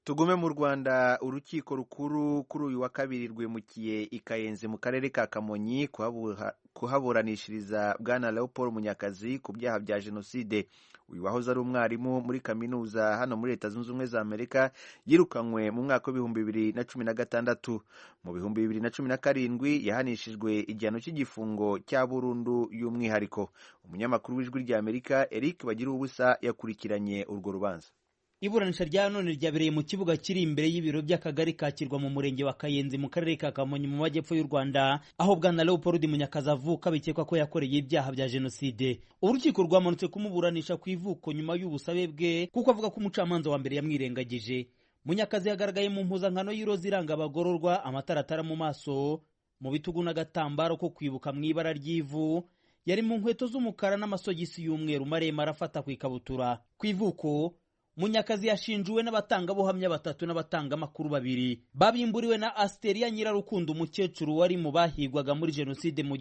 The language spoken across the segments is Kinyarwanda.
Tugume mu Rwanda, urukiko rukuru kuri uyu wa kabiri rwimukiye i Kayenzi mu karere ka Kamonyi kuhaburanishiriza Bwana Leopold Munyakazi ku byaha bya jenoside. Uyu wahoze ari umwarimu muri kaminuza hano muri Leta Zunze Ubumwe za Amerika yirukanywe mu mwaka w'ibihumbi 2016. Mu bihumbi 2017 yahanishijwe igihano cy'igifungo cya burundu y'umwihariko. Umunyamakuru w'Ijwi rya Amerika Eric Bagiruwubusa yakurikiranye urwo rubanza. Iburanisha rya none ryabereye mu kibuga kiri imbere y'ibiro by'akagari kakirwa mu murenge wa Kayenzi mu karere ka Kamonyi mu majyepfo y'u Rwanda, aho Bwana Leopold Munyakazi avuka bikekwa ko yakoreye ibyaha bya jenoside. Urukiko rwamanutse kumuburanisha ku ivuko nyuma y'ubusabe bwe kuko avuga ko umucamanza wa mbere yamwirengagije. Munyakazi yagaragaye mu mpuzankano y'iroza iranga abagororwa, amataratara mu maso, mu bitugu n'agatambaro ko kwibuka mu ibara ry'ivu, yari mu nkweto z'umukara n'amasogisi y'umweru maremare afata ku ikabutura. Ku ivuko Munyakazi yashinjuwe n'abatangabuhamya batatu n'abatangamakuru babiri babimburiwe na Asteria Nyirarukundo, umukecuru wari mu bahigwaga muri jenoside mu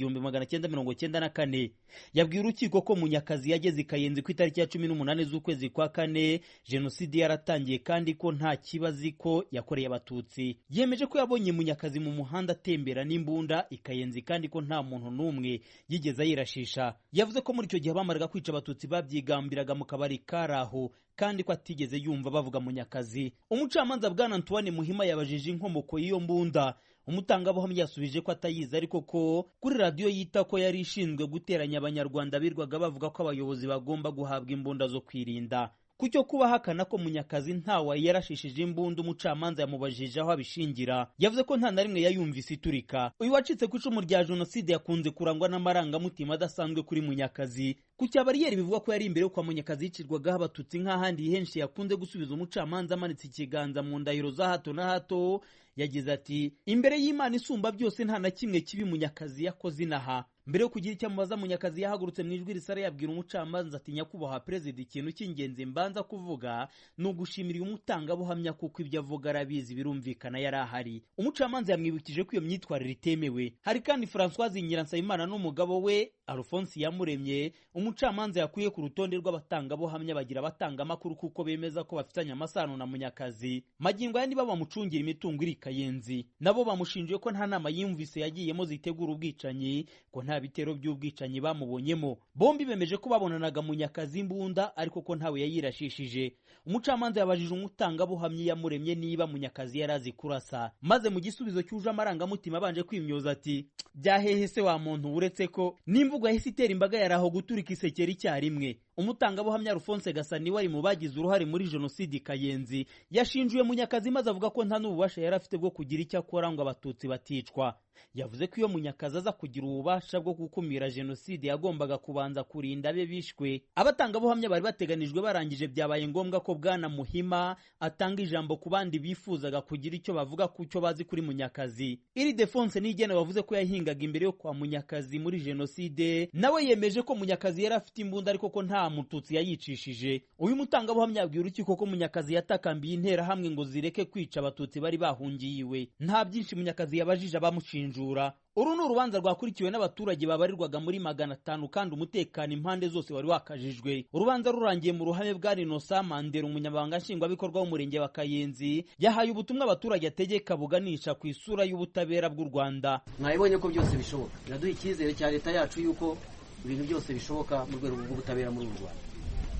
1994. Yabwiye urukiko ko Munyakazi yageze i Kayenzi ku itariki ya 18 z'ukwezi kwa kane jenoside yaratangiye kandi ko nta kibazi ko yakoreye abatutsi. Yemeje ko yabonye Munyakazi mu muhanda atembera n'imbunda i Kayenzi kandi ko nta muntu n'umwe yigeze ayirashisha. Yavuze ko muri icyo gihe bamaraga kwica abatutsi babyigambiraga mu kabari karaho kandi ko atigeze yumva bavuga Munyakazi. Umucamanza Bwana Antoine Muhima yabajije inkomoko y'iyo mbunda. Umutangabuhamya yasubije ko atayizi, ariko ko kuri radio yita ko yari ishinzwe guteranya abanyarwanda birwaga bavuga ko abayobozi bagomba guhabwa imbunda zo kwirinda. Kucyo kuba hakana ko Munyakazi ntawe yarashishije imbunda, umucamanza yamubajije aho abishingira. Yavuze ko nta na rimwe yayumvise iturika. Uyu wacitse ku icumu rya jenoside yakunze kurangwa n'amarangamutima adasanzwe kuri Munyakazi. Ku cyabariyeri bivuga ko yari imbere yo kwa Munyakazi yicirwagaho abatutsi nk'ahandi henshi yakunze gusubiza umucamanza amanitse ikiganza mu ndahiro za hato na hato. Yagize ati, imbere y'Imana isumba byose nta na kimwe kibi Munyakazi yakoze inaha. Mbere yo kugira icyo amubaza, Munyakazi yahagurutse mu ijwi risara yabwira umucamanza ati, nyakubahwa perezida, ikintu cy'ingenzi mbanza kuvuga ni ugushimira umutangabuhamya kuko ibyo avuga arabizi birumvikana yari ahari. Umucamanza yamwibukije ko iyo myitwarire itemewe. Hari kandi Françoise Nyiransabimana n'umugabo we Alphonse Yamuremye umucamanza yakuye ku rutonde rw'abatangabuhamya bagira abatangamakuru kuko bemeza ko bafitanye amasano na Munyakazi. Magingo aya niba bamucungira imitungo iri Kayenzi, nabo bamushinjiye ko nta nama yumvise yagiyemo zitegura ubwicanyi, ko nta bitero by'ubwicanyi bamubonyemo. Bombi bemeje ko babonanaga Munyakazi imbunda ariko ko ntawe yayirashishije. Umucamanza yabajije umutangabuhamya Yamuremye niba Munyakazi yarazi kurasa, maze mu gisubizo cyuje amarangamutima abanje kwimyoza ati, byahehe se wa muntu uretse ko n'imvugo yahise itera imbaga yaraho guturika isekeri icyarimwe. Umutangabuhamya Alphonse Gasani wari mu bagize uruhare muri jenoside i Kayenzi yashinjuye Munyakazi maze avuga ko nta n'ububasha yari afite bwo kugira icyo akora ngo abatutsi baticwa. Yavuze ko iyo Munyakazi aza kugira ububasha bwo gukumira jenoside yagombaga kubanza kurinda abe bishwe. Abatangabuhamya bari bateganijwe barangije, byabaye ngombwa ko Bwana Muhima atanga ijambo ku bandi bifuzaga kugira icyo bavuga ku cyo bazi kuri Munyakazi. Iri Defonse Nigena bavuze ko yahingaga imbere yo kwa Munyakazi muri jenoside, nawe yemeje ko Munyakazi yari afite imbunda ariko ko nta mututsi yayicishije. Uyu mutangabuhamya yabwiye urukiko ko Munyakazi yatakambiye intera hamwe ngo zireke kwica abatutsi bari bahungiye iwe. Nta byinshi Munyakazi yabajije abamushinjura. Uru ni urubanza rwakurikiwe n'abaturage babarirwaga muri 500 kandi umutekano impande zose wari wakajijwe. Urubanza rurangiye mu ruhame bwa Innocent Mandela, umunyamabanga nshingwabikorwa w'umurenge wa Kayenzi, yahaye ubutumwa abaturage ategeka buganisha ku isura y'ubutabera bw'u Rwanda. Mwabonye ko byose bishoboka, biraduha icyizere cya leta yacu yuko ibintu byose bishoboka mu rwego rw'ubutabera muri uru Rwanda.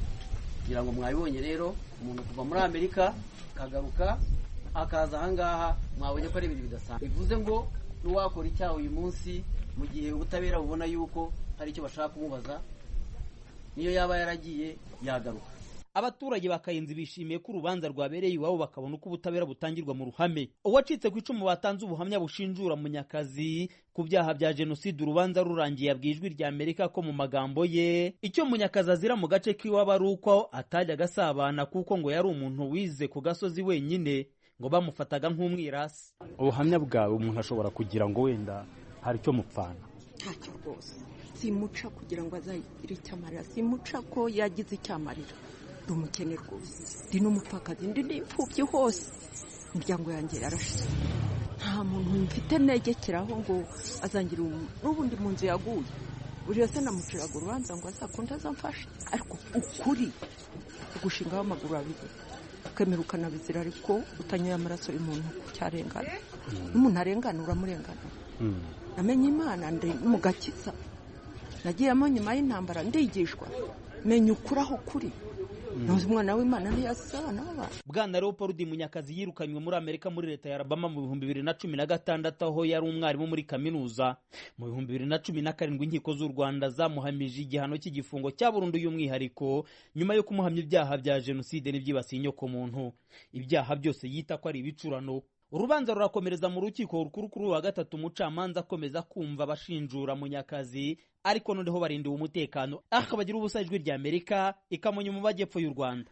Kugira ngo mwabibonye rero, umuntu kuva muri Amerika kagaruka akaza ahangaha, mwabonye ko ari ibintu bidasanzwe. Bivuze ngo n'uwakora icyaha uyu munsi mu gihe ubutabera bubona yuko hari icyo bashaka kumubaza, niyo yaba yaragiye yagaruka. Abaturage ba Kayenzi bishimiye ko urubanza rwabereye iwabo bakabona uko ubutabera butangirwa mu ruhame. Uwacitse ku icumu batanze ubuhamya bushinjura Munyakazi ku byaha bya jenoside urubanza rurangiye yabwiye Ijwi rya Amerika ko mu magambo ye icyo Munyakazi azira mu gace k'iwabo ari uko atajya gasabana kuko ngo yari umuntu wize ku gasozi wenyine, ngo bamufataga nk'umwirasi. Ubuhamya bwawe umuntu ashobora kugira ngo wenda hari icyo mupfana. Ntacyo rwose, simuca kugira ngo azagire icyamarira, simuca ko yagize icyamarira. Ndi umukene rwose, ndi n'umupfakazi, ndi n'imfubyi hose, imiryango yanjye yarashize. Nta muntu mfite negekeraho ngo azangira n'ubundi mu nzu yaguye. Buri wese namuciraga urubanza ngo azakunde azamfashe, ariko ukuri ugushingaho amaguru abiri ukemera ukanabizira ariko utanyoye amaraso y'umuntu cyarengana n'umuntu arengana uramurengana namenye Imana ndi mu gakiza nagiyemo nyuma y'intambara ndigishwa menya ukuri aho kuri ntuzi umwana w'Imana ntiyasaba n'abana. Bwana Leopold Munyakazi yirukanywe muri Amerika muri leta ya Alabama mu 2016 aho yari umwarimu muri kaminuza. Mu 2017 inkiko z'u Rwanda zamuhamije igihano cy'igifungo cya burundu y'umwihariko nyuma yo kumuhamya ibyaha bya jenoside n'ibyibasiye inyoko muntu. Ibyaha byose yita ko ari ibicurano. Urubanza rurakomereza mu rukiko rukuru kuri wa gatatu, umucamanza akomeza kumva abashinjura Munyakazi ariko noneho barindiwe umutekano. Bagira ubusa Ijwi ry'Amerika ikamonye mu majyepfo y'u Rwanda.